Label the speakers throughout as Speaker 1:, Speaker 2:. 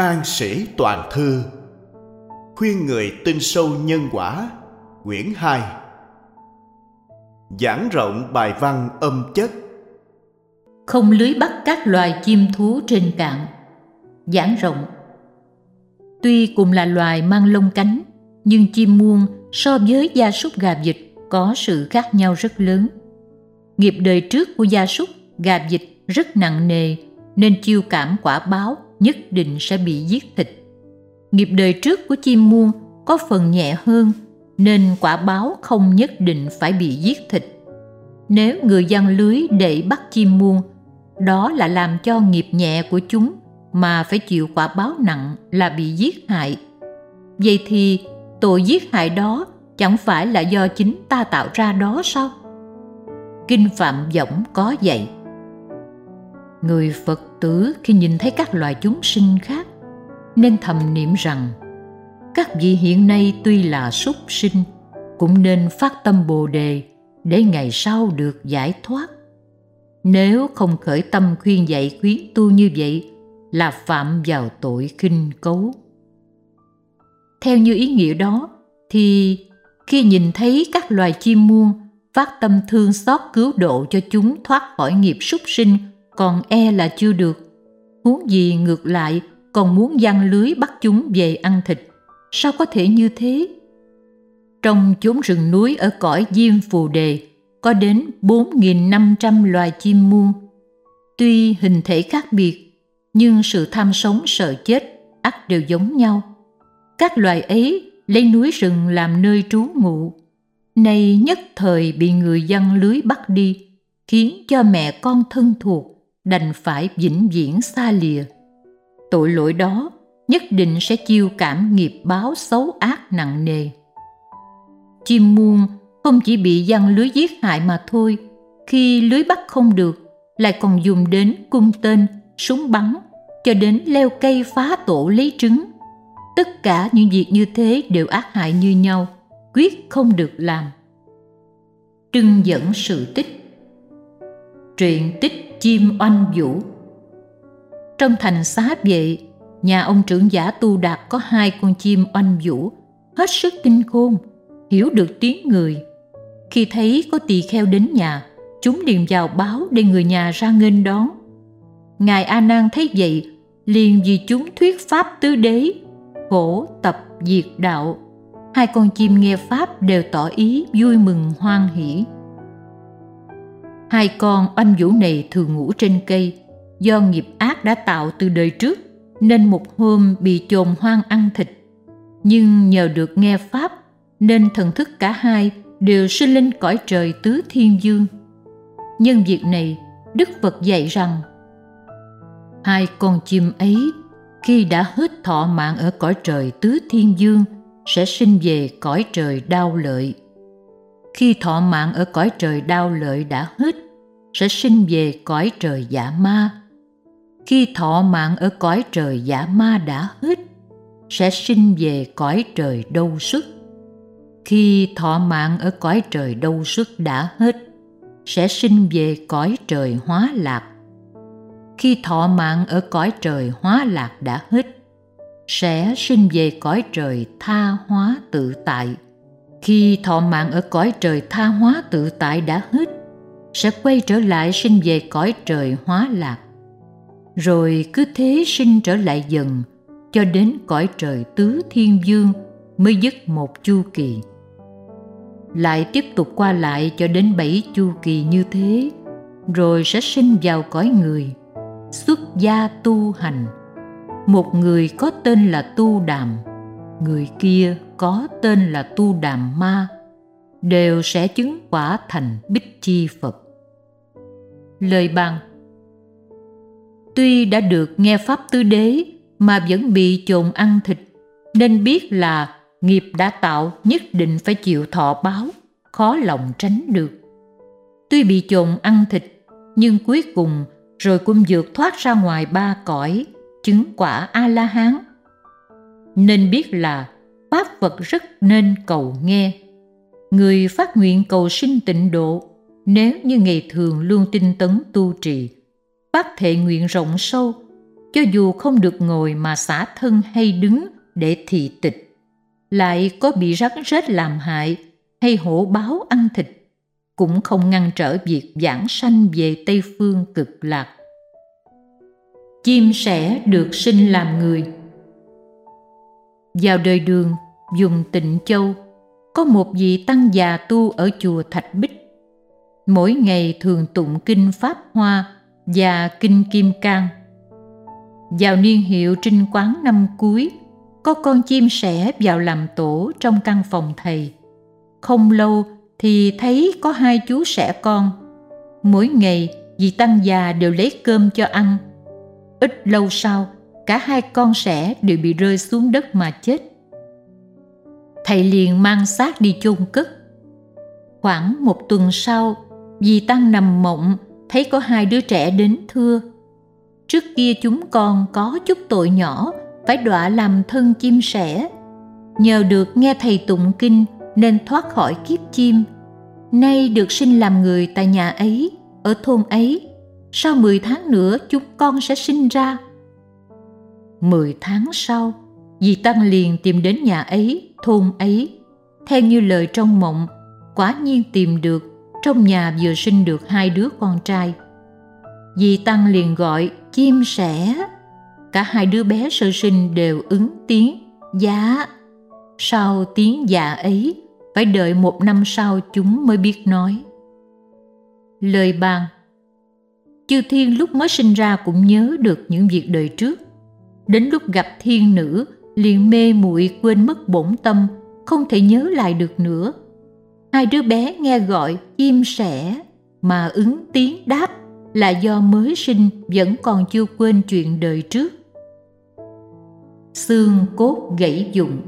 Speaker 1: An Sĩ Toàn Thư. Khuyên người tin sâu nhân quả. Quyển 2. Giảng rộng bài văn âm chất.
Speaker 2: Không lưới bắt các loài chim thú trên cạn. Giảng rộng. Tuy cùng là loài mang lông cánh, nhưng chim muông so với gia súc gà vịt có sự khác nhau rất lớn. Nghiệp đời trước của gia súc, gà vịt rất nặng nề, nên chiêu cảm quả báo nhất định sẽ bị giết thịt. Nghiệp đời trước của chim muông có phần nhẹ hơn, nên quả báo không nhất định phải bị giết thịt. Nếu người giăng lưới để bắt chim muông, đó là làm cho nghiệp nhẹ của chúng mà phải chịu quả báo nặng là bị giết hại. Vậy thì tội giết hại đó chẳng phải là do chính ta tạo ra đó sao? Kinh Phạm Võng có dạy: người Phật tử khi nhìn thấy các loài chúng sinh khác nên thầm niệm rằng các vị hiện nay tuy là súc sinh, cũng nên phát tâm Bồ Đề để ngày sau được giải thoát. Nếu không khởi tâm khuyên dạy khuyến tu như vậy là phạm vào tội khinh cấu. Theo như ý nghĩa đó, thì khi nhìn thấy các loài chim muông, phát tâm thương xót cứu độ cho chúng thoát khỏi nghiệp súc sinh còn e là chưa được, huống gì ngược lại còn muốn giăng lưới bắt chúng về ăn thịt. Sao có thể như thế? Trong chốn rừng núi ở cõi Diêm Phù Đề có đến 4.500 loài chim muông. Tuy hình thể khác biệt, nhưng sự tham sống sợ chết ắt đều giống nhau. Các loài ấy lấy núi rừng làm nơi trú ngụ, nay nhất thời bị người giăng lưới bắt đi, khiến cho mẹ con thân thuộc đành phải vĩnh viễn xa lìa. Tội lỗi đó nhất định sẽ chiêu cảm nghiệp báo xấu ác nặng nề. Chim muông không chỉ bị giăng lưới giết hại mà thôi, khi lưới bắt không được lại còn dùng đến cung tên, súng bắn, cho đến leo cây phá tổ lấy trứng. Tất cả những việc như thế đều ác hại như nhau, quyết không được làm. Trưng dẫn sự tích. Truyện tích chim oanh vũ. Trong thành Xá Vệ, nhà ông trưởng giả Tu Đạt có 2 con chim oanh vũ hết sức tinh khôn, hiểu được tiếng người. Khi thấy có tỳ kheo đến nhà, chúng liền vào báo để người nhà ra nghênh đón. Ngài A Nan thấy vậy, liền vì chúng thuyết pháp tứ đế, khổ tập diệt đạo. 2 con chim nghe pháp đều tỏ ý vui mừng hoan hỷ. 2 con oanh vũ này thường ngủ trên cây, do nghiệp ác đã tạo từ đời trước, nên một hôm bị chồn hoang ăn thịt. Nhưng nhờ được nghe pháp, nên thần thức cả hai đều sinh lên cõi trời tứ thiên dương. Nhân việc này, Đức Phật dạy rằng 2 con chim ấy khi đã hết thọ mạng ở cõi trời tứ thiên dương sẽ sinh về cõi trời đao lợi. Khi thọ mạng ở cõi trời đao lợi đã hết, sẽ sinh về cõi trời dạ ma. Khi thọ mạng ở cõi trời dạ ma đã hết, sẽ sinh về cõi trời đâu xuất. Khi thọ mạng ở cõi trời đâu xuất đã hết, sẽ sinh về cõi trời hóa lạc. Khi thọ mạng ở cõi trời hóa lạc đã hết, sẽ sinh về cõi trời tha hóa tự tại. Khi thọ mạng ở cõi trời tha hóa tự tại đã hết, sẽ quay trở lại sinh về cõi trời hóa lạc. Rồi cứ thế sinh trở lại dần, cho đến cõi trời tứ thiên dương mới dứt một chu kỳ. Lại tiếp tục qua lại cho đến 7 chu kỳ như thế, rồi sẽ sinh vào cõi người, xuất gia tu hành. Một người có tên là Tu Đàm, người kia có tên là Tu Đàm Ma, đều sẽ chứng quả thành Bích Chi Phật. Lời bàn: tuy đã được nghe pháp tứ đế mà vẫn bị chồn ăn thịt, nên biết là nghiệp đã tạo nhất định phải chịu thọ báo, khó lòng tránh được. Tuy bị chồn ăn thịt, nhưng cuối cùng rồi cũng vượt thoát ra ngoài 3 cõi, chứng quả A-la-hán. Nên biết là pháp Phật rất nên cầu nghe. Người phát nguyện cầu sinh tịnh độ, nếu như ngày thường luôn tinh tấn tu trì, phát thệ nguyện rộng sâu, cho dù không được ngồi mà xả thân hay đứng để thị tịch, lại có bị rắn rết làm hại hay hổ báo ăn thịt, cũng không ngăn trở việc giảng sanh về Tây Phương Cực Lạc. Chim sẻ được sinh làm người. Vào đời Đường, vùng Tịnh Châu, có một vị tăng già tu ở chùa Thạch Bích. Mỗi ngày thường tụng kinh Pháp Hoa và kinh Kim Cang. Vào niên hiệu Trinh Quán năm cuối, có con chim sẻ vào làm tổ trong căn phòng thầy. Không lâu thì thấy có hai chú sẻ con. Mỗi ngày vị tăng già đều lấy cơm cho ăn. Ít lâu sau, cả hai con sẻ đều bị rơi xuống đất mà chết. Thầy liền mang xác đi chôn cất. Khoảng một tuần sau, vị tăng nằm mộng thấy có hai đứa trẻ đến thưa: trước kia chúng con có chút tội nhỏ, phải đọa làm thân chim sẻ. Nhờ được nghe thầy tụng kinh nên thoát khỏi kiếp chim. Nay được sinh làm người tại nhà ấy, ở thôn ấy. Sau 10 tháng nữa chúng con sẽ sinh ra. 10 tháng sau, vị tăng liền tìm đến nhà ấy, thôn ấy. Theo như lời trong mộng, quả nhiên tìm được, trong nhà vừa sinh được hai đứa con trai. Vị tăng liền gọi chim sẻ. Cả hai đứa bé sơ sinh đều ứng tiếng dạ. Sau tiếng dạ ấy, phải đợi 1 năm sau chúng mới biết nói. Lời bàn: chư thiên lúc mới sinh ra cũng nhớ được những việc đời trước. Đến lúc gặp thiên nữ, liền mê muội quên mất bổn tâm, không thể nhớ lại được nữa. Hai đứa bé nghe gọi chim sẻ mà ứng tiếng đáp là do mới sinh vẫn còn chưa quên chuyện đời trước. Xương cốt gãy vụn.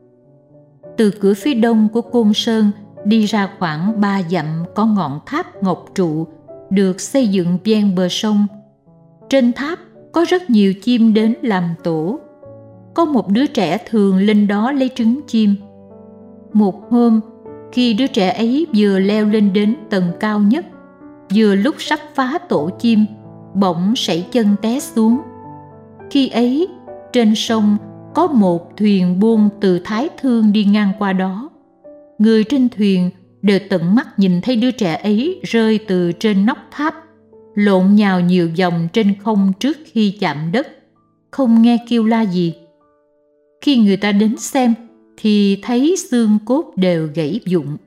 Speaker 2: Từ cửa phía đông của Côn Sơn đi ra khoảng 3 dặm có ngọn tháp ngọc trụ được xây dựng ven bờ sông. Trên tháp có rất nhiều chim đến làm tổ. Có một đứa trẻ thường lên đó lấy trứng chim. Một hôm, khi đứa trẻ ấy vừa leo lên đến tầng cao nhất, vừa lúc sắp phá tổ chim, bỗng sẩy chân té xuống. Khi ấy, trên sông có một thuyền buôn từ Thái Thương đi ngang qua đó. Người trên thuyền đều tận mắt nhìn thấy đứa trẻ ấy rơi từ trên nóc tháp, lộn nhào nhiều vòng trên không trước khi chạm đất, không nghe kêu la gì. Khi người ta đến xem thì thấy xương cốt đều gãy vụn.